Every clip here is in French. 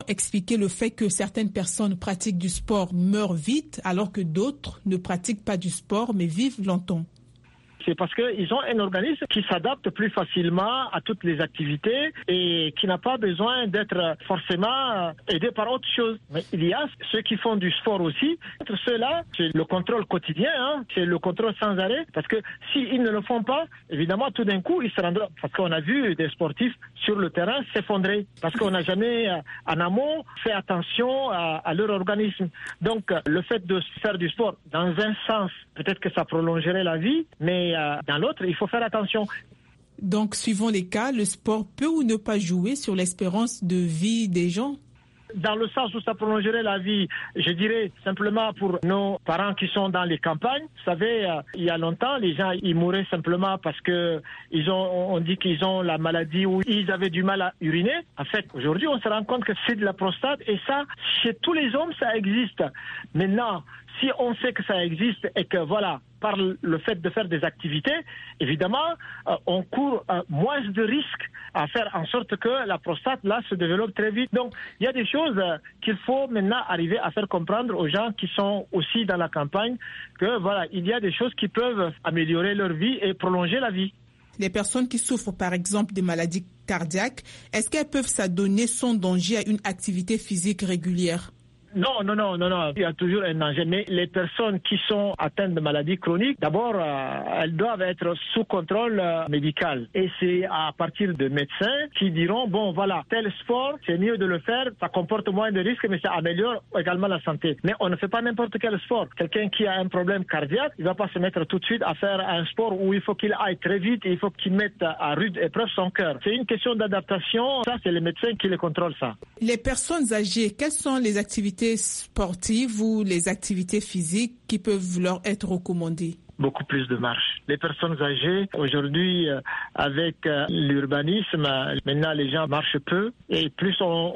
Expliquer le fait que certaines personnes pratiquent du sport meurent vite alors que d'autres ne pratiquent pas du sport mais vivent longtemps. C'est parce qu'ils ont un organisme qui s'adapte plus facilement à toutes les activités et qui n'a pas besoin d'être forcément aidé par autre chose. Mais il y a ceux qui font du sport aussi. Ceux-là, c'est le contrôle quotidien, c'est le contrôle sans arrêt. Parce que s'ils ne le font pas, évidemment, tout d'un coup, ils se rendront. Parce qu'on a vu des sportifs sur le terrain s'effondrer. Parce qu'on n'a jamais, en amont, fait attention à leur organisme. Donc, le fait de faire du sport, dans un sens, peut-être que ça prolongerait la vie, mais dans l'autre, il faut faire attention. Donc, suivant les cas, le sport peut ou ne pas jouer sur l'espérance de vie des gens? Dans le sens où ça prolongerait la vie, je dirais simplement pour nos parents qui sont dans les campagnes. Vous savez, il y a longtemps, les gens ils mouraient simplement parce que on dit qu'ils ont la maladie ou ils avaient du mal à uriner. En fait, aujourd'hui, on se rend compte que c'est de la prostate et ça, chez tous les hommes, ça existe. Maintenant, si on sait que ça existe et que voilà, par le fait de faire des activités, évidemment, on court moins de risques à faire en sorte que la prostate, là, se développe très vite. Donc, il y a des choses qu'il faut maintenant arriver à faire comprendre aux gens qui sont aussi dans la campagne que, voilà, il y a des choses qui peuvent améliorer leur vie et prolonger la vie. Les personnes qui souffrent, par exemple, des maladies cardiaques, est-ce qu'elles peuvent s'adonner sans danger à une activité physique régulière? Non, il y a toujours un danger. Mais les personnes qui sont atteintes de maladies chroniques, d'abord, elles doivent être sous contrôle médical. Et c'est à partir de médecins qui diront, bon, voilà, tel sport, c'est mieux de le faire, ça comporte moins de risques, mais ça améliore également la santé. Mais on ne fait pas n'importe quel sport. Quelqu'un qui a un problème cardiaque, il ne va pas se mettre tout de suite à faire un sport où il faut qu'il aille très vite et il faut qu'il mette à rude épreuve son cœur. C'est une question d'adaptation. Ça, c'est les médecins qui les contrôlent, ça. Les personnes âgées, quelles sont les activités sportives ou les activités physiques qui peuvent leur être recommandées? Beaucoup plus de marche. Les personnes âgées, aujourd'hui, avec l'urbanisme, maintenant les gens marchent peu. Et plus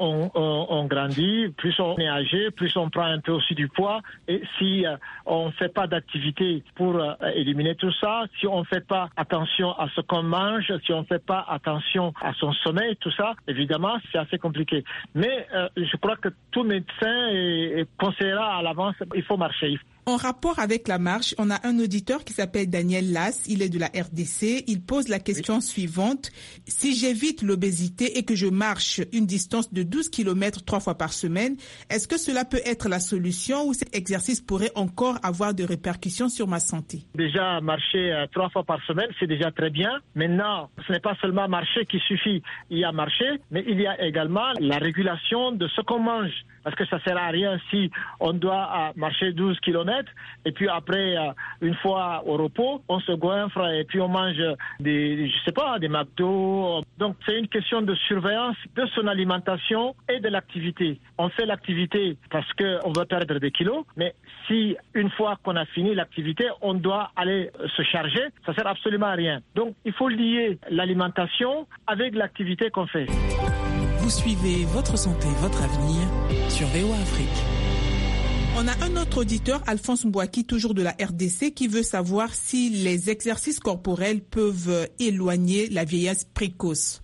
on grandit, plus on est âgé, plus on prend un peu aussi du poids. Et si on ne fait pas d'activité pour éliminer tout ça, si on ne fait pas attention à ce qu'on mange, si on ne fait pas attention à son sommeil, tout ça, évidemment, c'est assez compliqué. Mais je crois que tout médecin conseillera à l'avance, il faut marcher. En rapport avec la marche, on a un auditeur qui s'appelle Daniel Lass, il est de la RDC. Il pose la question suivante. Si j'évite l'obésité et que je marche une distance de 12 km 3 fois par semaine, est-ce que cela peut être la solution ou cet exercice pourrait encore avoir des répercussions sur ma santé? Déjà, marcher 3 fois par semaine, c'est déjà très bien. Maintenant, ce n'est pas seulement marcher qui suffit. Il y a marcher, mais il y a également la régulation de ce qu'on mange. Parce que ça ne sert à rien si on doit marcher 12 km et puis après, une fois au repos, on se goinfre et puis on mange des McDo. Donc c'est une question de surveillance de son alimentation et de l'activité. On fait l'activité parce qu'on veut perdre des kilos, mais si une fois qu'on a fini l'activité, on doit aller se charger, ça ne sert absolument à rien. Donc il faut lier l'alimentation avec l'activité qu'on fait. Vous suivez Votre Santé, Votre Avenir sur VOA Afrique. On a un autre auditeur, Alphonse Mbouaki, toujours de la RDC, qui veut savoir si les exercices corporels peuvent éloigner la vieillesse précoce.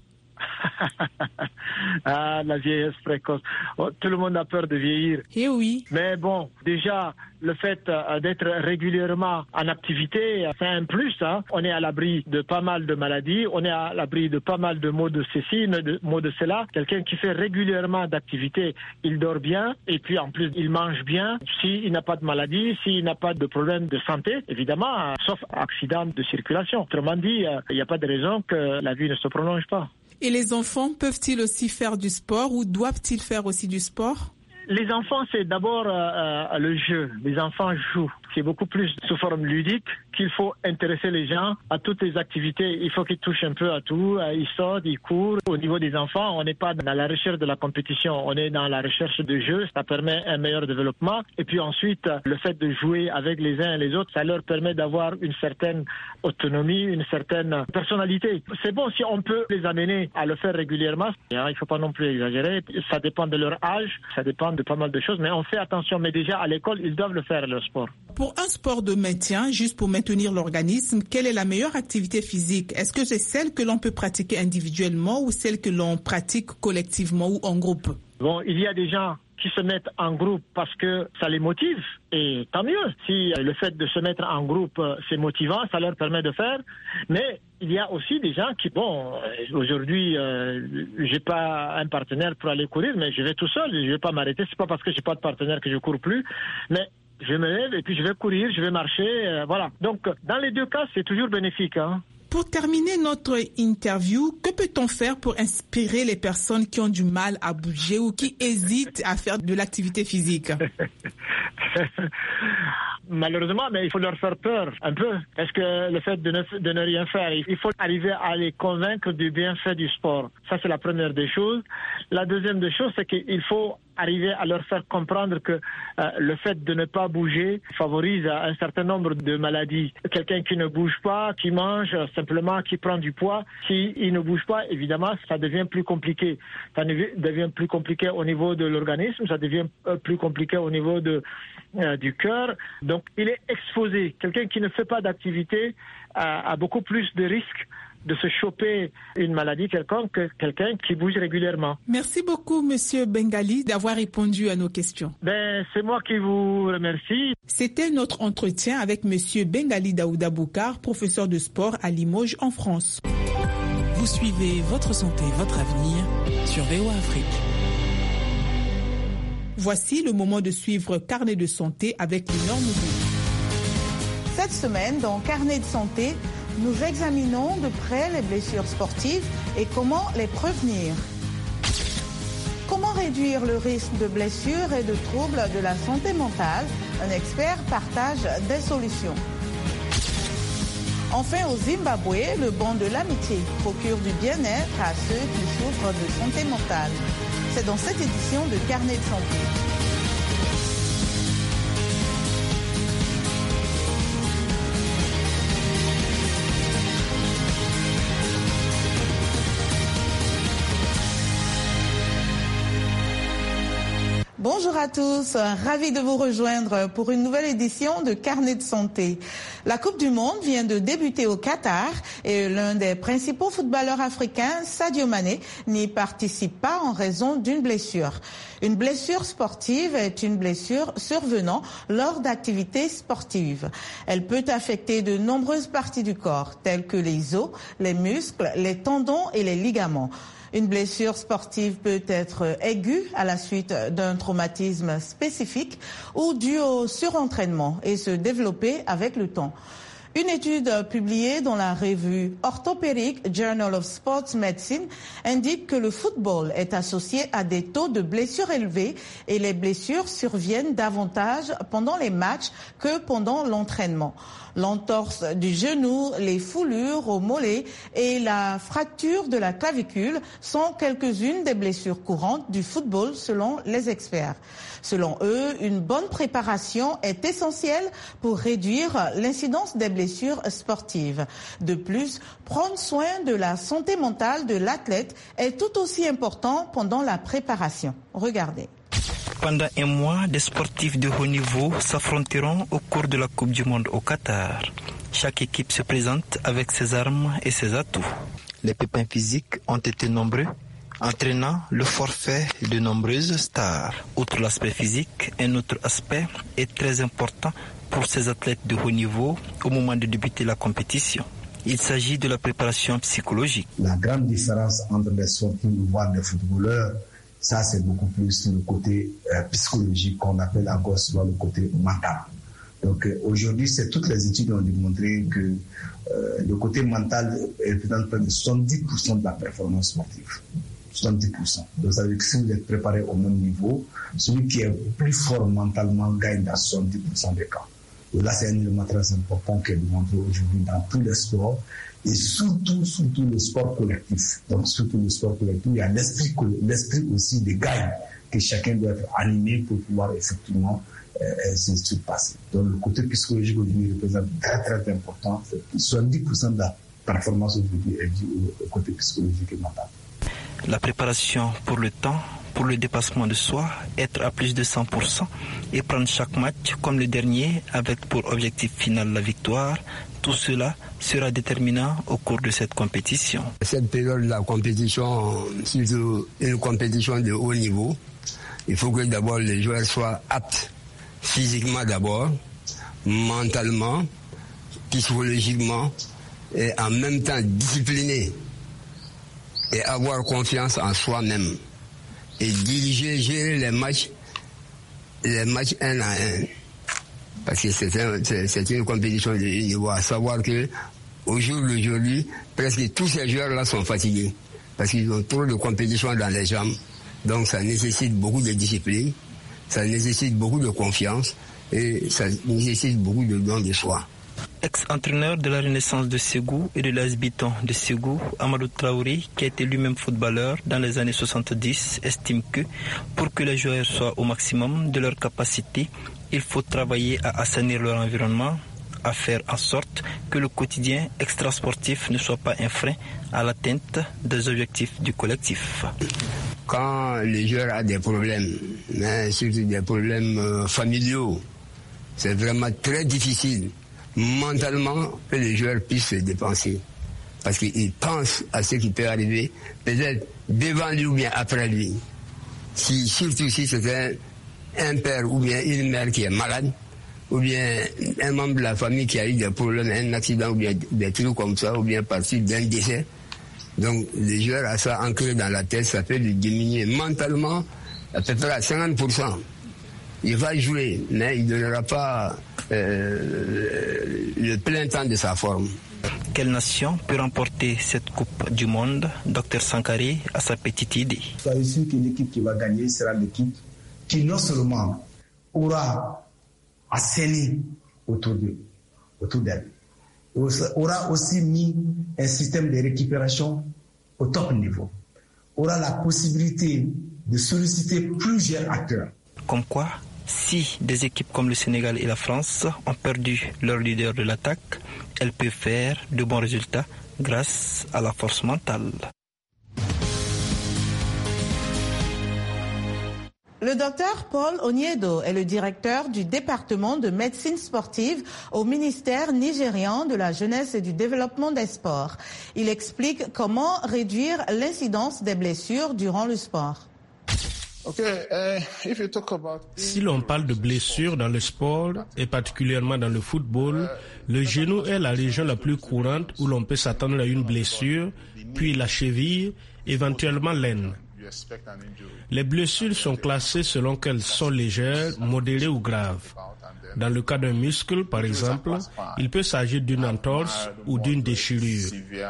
Ah, la vieillesse précoce. Oh, tout le monde a peur de vieillir. Eh oui. Mais bon, déjà, le fait d'être régulièrement en activité, c'est un plus. On est à l'abri de pas mal de maladies, on est à l'abri de pas mal de maux de ceci, de maux de cela. Quelqu'un qui fait régulièrement d'activité, il dort bien et puis en plus, il mange bien. S'il n'a pas de maladie, s'il n'a pas de problème de santé, évidemment, sauf accident de circulation. Autrement dit, il n'y a pas de raison que la vie ne se prolonge pas. Et les enfants peuvent-ils aussi faire du sport ou doivent-ils faire aussi du sport? Les enfants, c'est d'abord le jeu. Les enfants jouent. C'est beaucoup plus sous forme ludique qu'il faut intéresser les gens à toutes les activités. Il faut qu'ils touchent un peu à tout. Ils sortent, ils courent. Au niveau des enfants, on n'est pas dans la recherche de la compétition. On est dans la recherche de jeu. Ça permet un meilleur développement. Et puis ensuite, le fait de jouer avec les uns et les autres, ça leur permet d'avoir une certaine autonomie, une certaine personnalité. C'est bon si on peut les amener à le faire régulièrement. Il ne faut pas non plus exagérer. Ça dépend de leur âge. Ça dépend de pas mal de choses. Mais on fait attention. Mais déjà, à l'école, ils doivent le faire, le sport. Pour un sport de maintien, juste pour maintenir l'organisme, quelle est la meilleure activité physique? Est-ce que c'est celle que l'on peut pratiquer individuellement ou celle que l'on pratique collectivement ou en groupe? Bon, il y a des gens qui se mettent en groupe parce que ça les motive, et tant mieux. Si le fait de se mettre en groupe, c'est motivant, ça leur permet de faire. Mais il y a aussi des gens qui, aujourd'hui, j'ai pas un partenaire pour aller courir, mais je vais tout seul, je vais pas m'arrêter. C'est pas parce que j'ai pas de partenaire que je cours plus, mais je me lève et puis je vais courir, je vais marcher, voilà. Donc, dans les deux cas, c'est toujours bénéfique, hein. Pour terminer notre interview, que peut-on faire pour inspirer les personnes qui ont du mal à bouger ou qui hésitent à faire de l'activité physique? Malheureusement, mais il faut leur faire peur un peu. Parce que le fait de ne rien faire, il faut arriver à les convaincre du bienfait du sport. Ça, c'est la première des choses. La deuxième des choses, c'est qu'il faut arriver à leur faire comprendre que le fait de ne pas bouger favorise un certain nombre de maladies. Quelqu'un qui ne bouge pas, qui mange simplement, qui prend du poids, s'il ne bouge pas, évidemment, ça devient plus compliqué. Ça devient plus compliqué au niveau de l'organisme, ça devient plus compliqué au niveau du cœur. Donc, il est exposé. Quelqu'un qui ne fait pas d'activité a beaucoup plus de risques de se choper une maladie quelconque que quelqu'un qui bouge régulièrement. Merci beaucoup, Monsieur Bengali, d'avoir répondu à nos questions. C'est moi qui vous remercie. C'était notre entretien avec Monsieur Bengali Daouda Boukar, professeur de sport à Limoges, en France. Vous suivez Votre Santé, Votre Avenir sur VOA Afrique. Voici le moment de suivre Carnet de santé avec Léonore Moubou. Cette semaine, dans Carnet de santé, nous examinons de près les blessures sportives et comment les prévenir. Comment réduire le risque de blessures et de troubles de la santé mentale? Un expert partage des solutions. Enfin, au Zimbabwe, le banc de l'amitié procure du bien-être à ceux qui souffrent de santé mentale. C'est dans cette édition de Carnet de santé. Bonjour à tous, ravi de vous rejoindre pour une nouvelle édition de Carnet de santé. La Coupe du Monde vient de débuter au Qatar et l'un des principaux footballeurs africains, Sadio Mané, n'y participe pas en raison d'une blessure. Une blessure sportive est une blessure survenant lors d'activités sportives. Elle peut affecter de nombreuses parties du corps, telles que les os, les muscles, les tendons et les ligaments. Une blessure sportive peut être aiguë à la suite d'un traumatisme spécifique ou due au surentraînement et se développer avec le temps. Une étude publiée dans la revue orthopédique Journal of Sports Medicine indique que le football est associé à des taux de blessures élevés et les blessures surviennent davantage pendant les matchs que pendant l'entraînement. L'entorse du genou, les foulures au mollet et la fracture de la clavicule sont quelques-unes des blessures courantes du football selon les experts. Selon eux, une bonne préparation est essentielle pour réduire l'incidence des blessures sportives. De plus, prendre soin de la santé mentale de l'athlète est tout aussi important pendant la préparation. Regardez. Pendant un mois, des sportifs de haut niveau s'affronteront au cours de la Coupe du Monde au Qatar. Chaque équipe se présente avec ses armes et ses atouts. Les pépins physiques ont été nombreux, entraînant le forfait de nombreuses stars. Outre l'aspect physique, un autre aspect est très important pour ces athlètes de haut niveau au moment de débuter la compétition. Il s'agit de la préparation psychologique. La grande différence entre les sportifs voire les footballeurs, ça c'est beaucoup plus le côté psychologique qu'on appelle encore souvent le côté mental. Donc aujourd'hui, toutes les études ont démontré que le côté mental représente près de 70% de la performance sportive. 70%. Donc ça veut dire que si vous êtes préparé au même niveau, celui qui est plus fort mentalement gagne dans 70% des cas. Et là, c'est un élément très important qui est démontré aujourd'hui dans tous les sports et surtout le sport collectif. Donc surtout le sport collectif, il y a l'esprit aussi des gagne que chacun doit être animé pour pouvoir effectivement se surpasser. Donc le côté psychologique aujourd'hui représente très très important. 70% de la performance aujourd'hui est due au côté psychologique et mental. La préparation pour le temps, pour le dépassement de soi, être à plus de 100% et prendre chaque match comme le dernier avec pour objectif final la victoire, tout cela sera déterminant au cours de cette compétition. Cette période de la compétition, c'est une compétition de haut niveau. Il faut que d'abord les joueurs soient aptes physiquement d'abord, mentalement, psychologiquement et en même temps disciplinés et avoir confiance en soi-même et gérer les matchs 1 à 1. Parce que c'est une compétition de niveau, à savoir que au jour d'aujourd'hui, presque tous ces joueurs-là sont fatigués parce qu'ils ont trop de compétition dans les jambes. Donc ça nécessite beaucoup de discipline, ça nécessite beaucoup de confiance et ça nécessite beaucoup de don de soi. Ex-entraîneur de la Renaissance de Ségou et de l'AS Biton de Ségou, Amadou Traoré, qui a été lui-même footballeur dans les années 70, estime que pour que les joueurs soient au maximum de leur capacité, il faut travailler à assainir leur environnement, à faire en sorte que le quotidien extrasportif ne soit pas un frein à l'atteinte des objectifs du collectif. Quand les joueurs ont des problèmes, mais surtout des problèmes familiaux, c'est vraiment très difficile mentalement que les joueurs puissent se dépenser. Parce qu'ils pensent à ce qui peut arriver, peut-être devant lui ou bien après lui. Surtout si c'est un père ou bien une mère qui est malade, ou bien un membre de la famille qui a eu des problèmes, un accident ou bien des trucs comme ça, ou bien par suite d'un décès. Donc les joueurs ont ça ancré dans la tête, ça peut le diminuer mentalement à peu près à 50%. Il va jouer, mais il ne donnera pas le plein temps de sa forme. Quelle nation peut remporter cette Coupe du Monde? Dr Sankaré a sa petite idée. Soyez sûr que l'équipe qui va gagner sera l'équipe qui non seulement aura assaini autour d'elle, aura aussi mis un système de récupération au top niveau, aura la possibilité de solliciter plusieurs acteurs. Comme quoi, si des équipes comme le Sénégal et la France ont perdu leur leader de l'attaque, elles peuvent faire de bons résultats grâce à la force mentale. Le docteur Paul Onyedo est le directeur du département de médecine sportive au ministère nigérian de la jeunesse et du développement des sports. Il explique comment réduire l'incidence des blessures durant le sport. Si l'on parle de blessures dans le sport, et particulièrement dans le football, le genou est la région la plus courante où l'on peut s'attendre à une blessure, puis la cheville, éventuellement l'aine. Les blessures sont classées selon qu'elles sont légères, modérées ou graves. Dans le cas d'un muscle, par exemple, il peut s'agir d'une entorse ou d'une déchirure.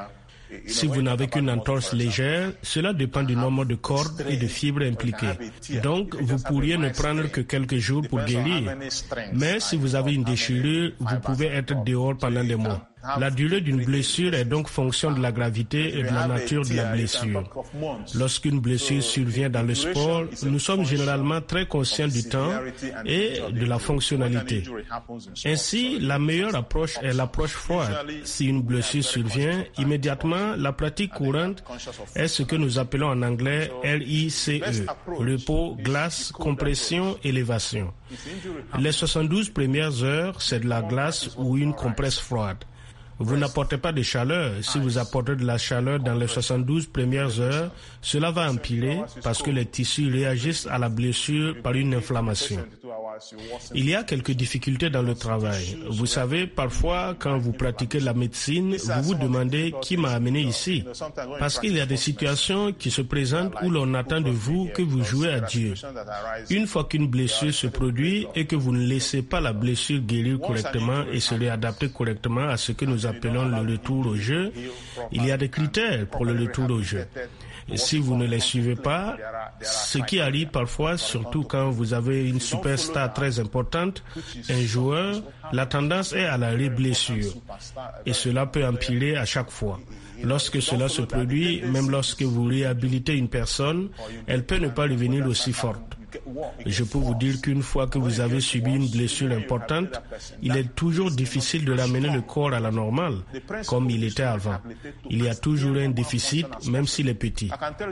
Si vous n'avez qu'une entorse légère, cela dépend du nombre de cordes et de fibres impliquées. Donc, vous pourriez ne prendre que quelques jours pour guérir. Mais si vous avez une déchirure, vous pouvez être dehors pendant des mois. La durée d'une blessure est donc fonction de la gravité et de la nature de la blessure. Lorsqu'une blessure survient dans le sport, nous sommes généralement très conscients du temps et de la fonctionnalité. Ainsi, la meilleure approche est l'approche froide. Si une blessure survient, immédiatement, la pratique courante est ce que nous appelons en anglais RICE, repos, glace, compression, élévation. Les 72 premières heures, c'est de la glace ou une compresse froide. Vous n'apportez pas de chaleur. Si vous apportez de la chaleur dans les 72 premières heures, cela va empirer parce que les tissus réagissent à la blessure par une inflammation. Il y a quelques difficultés dans le travail. Vous savez, parfois, quand vous pratiquez la médecine, vous vous demandez qui m'a amené ici. Parce qu'il y a des situations qui se présentent où l'on attend de vous que vous jouez à Dieu. Une fois qu'une blessure se produit et que vous ne laissez pas la blessure guérir correctement et se réadapter correctement à ce que nous appelons le retour au jeu, il y a des critères pour le retour au jeu. Et si vous ne les suivez pas, ce qui arrive parfois, surtout quand vous avez une superstar très importante, un joueur, la tendance est à la réblessure. Et cela peut empirer à chaque fois. Lorsque cela se produit, même lorsque vous réhabilitez une personne, elle peut ne pas revenir aussi forte. Je peux vous dire qu'une fois que vous avez subi une blessure importante, il est toujours difficile de ramener le corps à la normale, comme il était avant. Il y a toujours un déficit, même s'il est petit.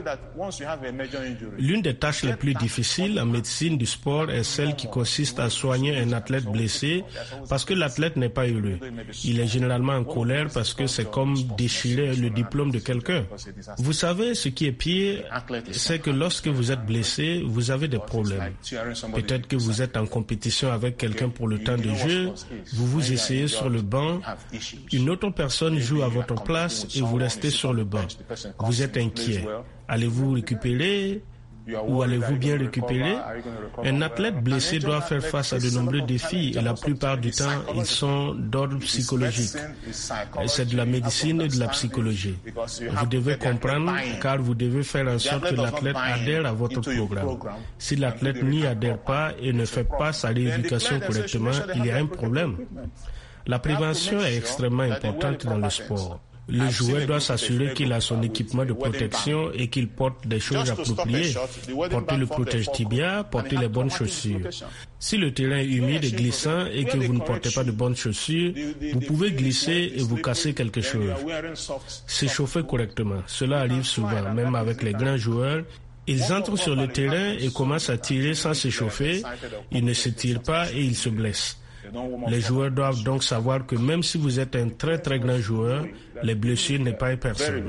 L'une des tâches les plus difficiles en médecine du sport est celle qui consiste à soigner un athlète blessé parce que l'athlète n'est pas heureux. Il est généralement en colère parce que c'est comme déchirer le diplôme de quelqu'un. Vous savez, ce qui est pire, c'est que lorsque vous êtes blessé, vous avez des problème. Peut-être que vous êtes en compétition avec quelqu'un pour le temps de jeu, vous vous essayez sur le banc, une autre personne joue à votre place et vous restez sur le banc. Vous êtes inquiet. Allez-vous récupérer ou allez-vous bien récupérer? Un athlète blessé doit faire face à de nombreux défis et la plupart du temps, ils sont d'ordre psychologique. C'est de la médecine et de la psychologie. Vous devez comprendre car vous devez faire en sorte que l'athlète adhère à votre programme. Si l'athlète n'y adhère pas et ne fait pas sa rééducation correctement, il y a un problème. La prévention est extrêmement importante dans le sport. Le joueur doit s'assurer qu'il a son équipement de protection et qu'il porte des choses appropriées. Portez le protège-tibia, portez les bonnes chaussures. Si le terrain est humide et glissant et que vous ne portez pas de bonnes chaussures, vous pouvez glisser et vous casser quelque chose. S'échauffer correctement. Cela arrive souvent, même avec les grands joueurs. Ils entrent sur le terrain et commencent à tirer sans s'échauffer. Ils ne se tirent pas et ils se blessent. Les joueurs doivent donc savoir que même si vous êtes un très très grand joueur, les blessures n'est pas impersonnel.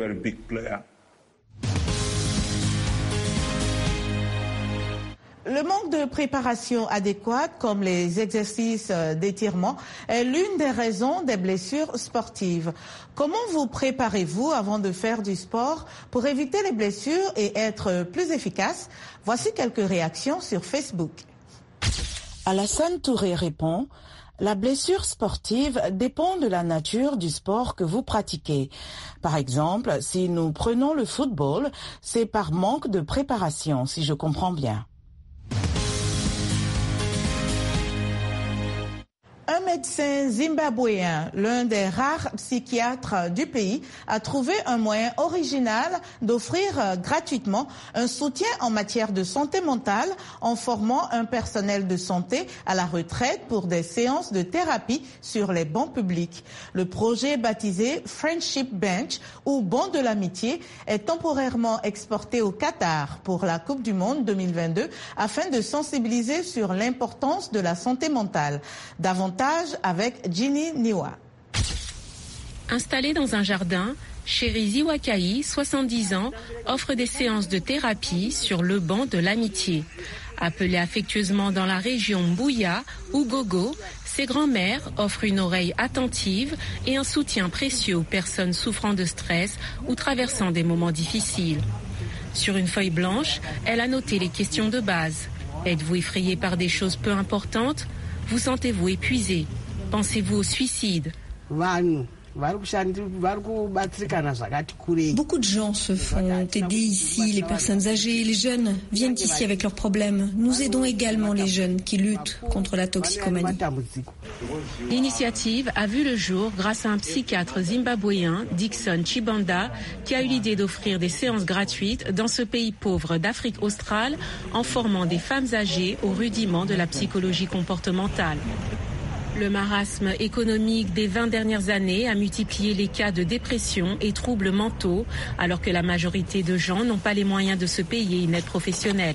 Le manque de préparation adéquate, comme les exercices d'étirement, est l'une des raisons des blessures sportives. Comment vous préparez-vous avant de faire du sport pour éviter les blessures et être plus efficace? Voici quelques réactions sur Facebook. Alassane Touré répond: la blessure sportive dépend de la nature du sport que vous pratiquez. Par exemple, si nous prenons le football, c'est par manque de préparation, si je comprends bien. Un médecin zimbabwéen, l'un des rares psychiatres du pays, a trouvé un moyen original d'offrir gratuitement un soutien en matière de santé mentale en formant un personnel de santé à la retraite pour des séances de thérapie sur les bancs publics. Le projet baptisé Friendship Bench ou banc de l'amitié est temporairement exporté au Qatar pour la Coupe du Monde 2022 afin de sensibiliser sur l'importance de la santé mentale. Davantage avec Ginny Niwa. Installé dans un jardin, Chéri Ziwakai, 70 ans, offre des séances de thérapie sur le banc de l'amitié. Appelé affectueusement dans la région Mbouya ou Gogo, ses grands-mères offrent une oreille attentive et un soutien précieux aux personnes souffrant de stress ou traversant des moments difficiles. Sur une feuille blanche, elle a noté les questions de base. Êtes-vous effrayé par des choses peu importantes? Vous sentez-vous épuisé? Pensez-vous au suicide? Beaucoup de gens se font aider ici, les personnes âgées, les jeunes viennent ici avec leurs problèmes. Nous aidons également les jeunes qui luttent contre la toxicomanie. L'initiative a vu le jour grâce à un psychiatre zimbabwéen, Dickson Chibanda, qui a eu l'idée d'offrir des séances gratuites dans ce pays pauvre d'Afrique australe en formant des femmes âgées aux rudiments de la psychologie comportementale. Le marasme économique des 20 dernières années a multiplié les cas de dépression et troubles mentaux, alors que la majorité de gens n'ont pas les moyens de se payer une aide professionnelle.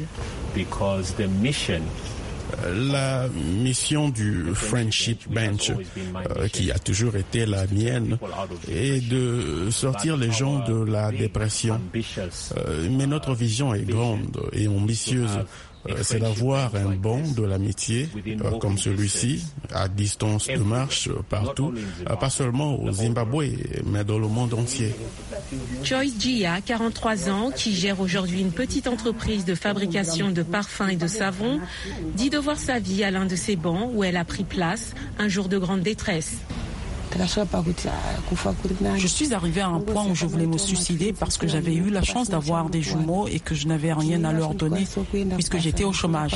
La mission du Friendship Bench, qui a toujours été la mienne, est de sortir les gens de la dépression. Mais notre vision est grande et ambitieuse. C'est d'avoir un banc de l'amitié comme celui-ci, à distance de marche partout, pas seulement au Zimbabwe, mais dans le monde entier. Joyce Gia, 43 ans, qui gère aujourd'hui une petite entreprise de fabrication de parfums et de savons, dit de voir sa vie à l'un de ces bancs où elle a pris place un jour de grande détresse. Je suis arrivée à un point où je voulais me suicider parce que j'avais eu la chance d'avoir des jumeaux et que je n'avais rien à leur donner puisque j'étais au chômage.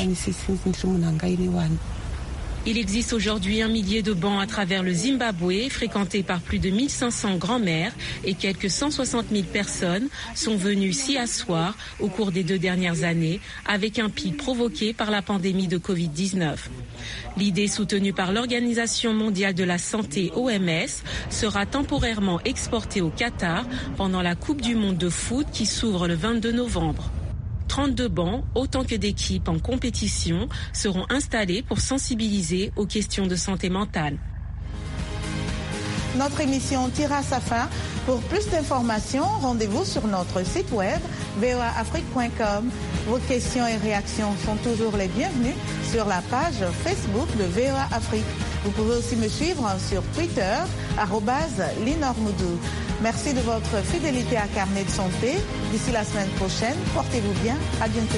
Il existe aujourd'hui 1 millier de bancs à travers le Zimbabwe, fréquentés par plus de 1500 grands-mères et quelques 160 000 personnes sont venues s'y asseoir au cours des 2 dernières années avec un pic provoqué par la pandémie de Covid-19. L'idée soutenue par l'Organisation mondiale de la santé OMS sera temporairement exportée au Qatar pendant la Coupe du monde de foot qui s'ouvre le 22 novembre. 32 bancs, autant que d'équipes en compétition, seront installés pour sensibiliser aux questions de santé mentale. Notre émission tire à sa fin. Pour plus d'informations, rendez-vous sur notre site web voaafrique.com. Vos questions et réactions sont toujours les bienvenues sur la page Facebook de VOA Afrique. Vous pouvez aussi me suivre sur Twitter, @LinorMoudou. Merci de votre fidélité à Carnet de Santé. D'ici la semaine prochaine, portez-vous bien. À bientôt.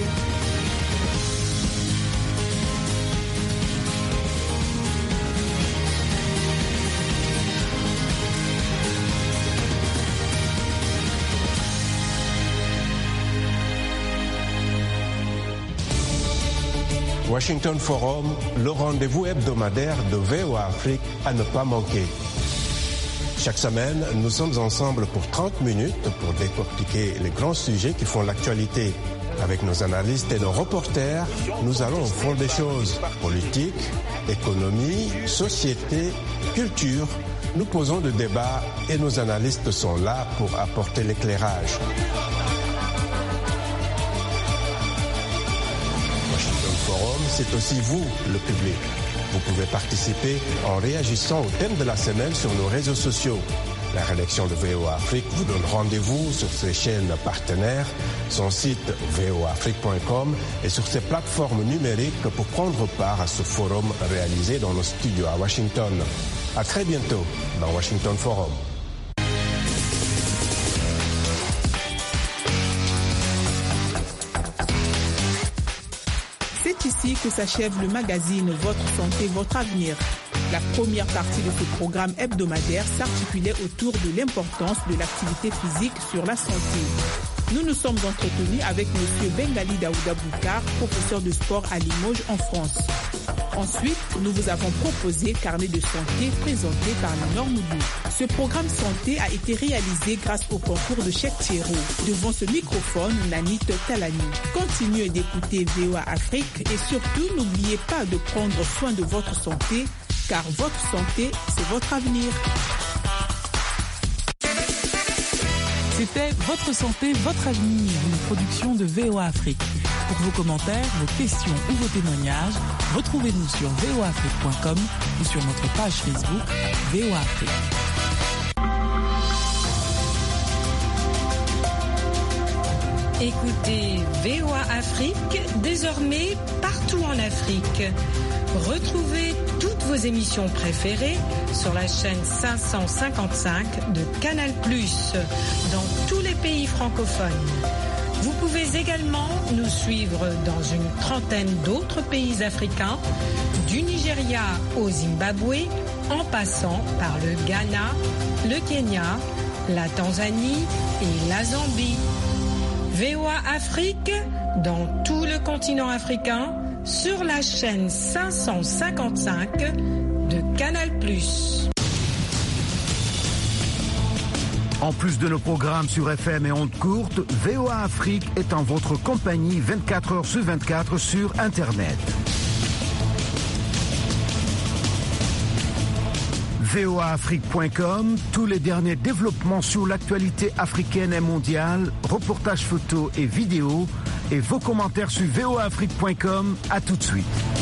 Washington Forum, le rendez-vous hebdomadaire de VOA Afrique à ne pas manquer. Chaque semaine, nous sommes ensemble pour 30 minutes pour décortiquer les grands sujets qui font l'actualité. Avec nos analystes et nos reporters, nous allons au fond des choses. Politique, économie, société, culture. Nous posons le débat et nos analystes sont là pour apporter l'éclairage. C'est aussi vous, le public. Vous pouvez participer en réagissant au thème de la semaine sur nos réseaux sociaux. La rédaction de VOA Afrique vous donne rendez-vous sur ses chaînes partenaires, son site voaafrique.com et sur ses plateformes numériques pour prendre part à ce forum réalisé dans nos studios à Washington. À très bientôt dans Washington Forum. C'est ici que s'achève le magazine Votre Santé, Votre Avenir. La première partie de ce programme hebdomadaire s'articulait autour de l'importance de l'activité physique sur la santé. Nous nous sommes entretenus avec M. Bengali Daouda Boukar, professeur de sport à Limoges en France. Ensuite, nous vous avons proposé Carnet de santé présenté par Linor Moudou. Ce programme santé a été réalisé grâce au concours de Cheikh Thiero. Devant ce microphone, Nanit Talani. Continuez d'écouter VOA Afrique et surtout n'oubliez pas de prendre soin de votre santé, car votre santé, c'est votre avenir. C'était Votre santé, votre avenir, une production de VOA Afrique. Pour vos commentaires, vos questions ou vos témoignages, retrouvez-nous sur voaafrique.com ou sur notre page Facebook VOA Afrique. Écoutez VOA Afrique désormais partout en Afrique. Retrouvez toutes vos émissions préférées sur la chaîne 555 de Canal+, dans tous les pays francophones. Vous pouvez également nous suivre dans une trentaine d'autres pays africains, du Nigeria au Zimbabwe, en passant par le Ghana, le Kenya, la Tanzanie et la Zambie. VOA Afrique, dans tout le continent africain, sur la chaîne 555 de Canal+. En plus de nos programmes sur FM et ondes courtes, VOA Afrique est en votre compagnie 24 heures sur 24 sur Internet. voaafrique.com, tous les derniers développements sur l'actualité africaine et mondiale, reportages photos et vidéos, et vos commentaires sur voaafrique.com. À tout de suite.